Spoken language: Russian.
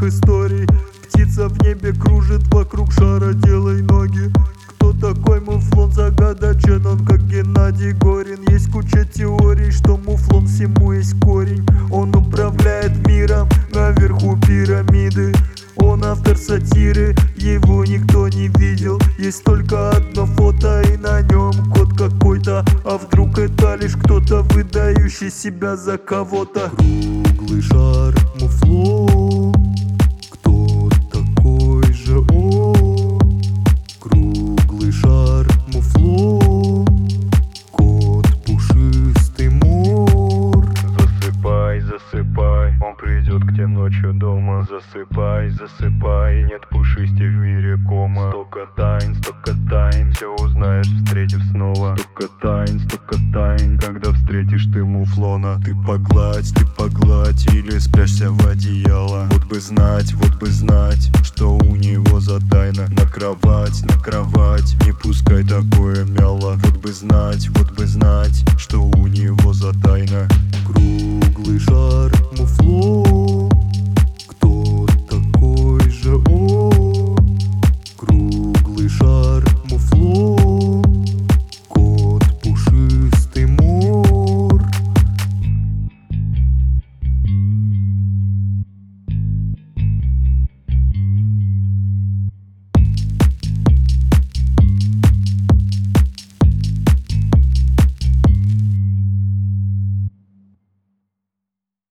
страшных историй. Птица в небе кружит вокруг шара, делай ноги. Кто такой муфлон, загадочен он, как Геннадий Горин. Есть куча теорий, что муфлон всему есть корень. Он управляет миром наверху пирамиды. Он автор сатиры, его никто не видел. Есть только одно фото, и на нем кот какой-то. А вдруг это лишь кто-то, выдающий себя за кого-то? Круглый шар, муфлон, кто такой же он? Круглый шар, муфлон, кот пушистый мор. Засыпай, засыпай, он придет к тебе ночью дома. Засыпай, засыпай, нет пушисти в мире кома. Столько тайн, все узнаешь, встретив снова. Столько тайн, когда встретишь ты муфлона. Ты погладь, или спрячься в одеяло. Вот бы знать, что у него за тайна. На кровать, не пускай такое мяло. Вот бы знать, что у него за тайна. Круглый шар,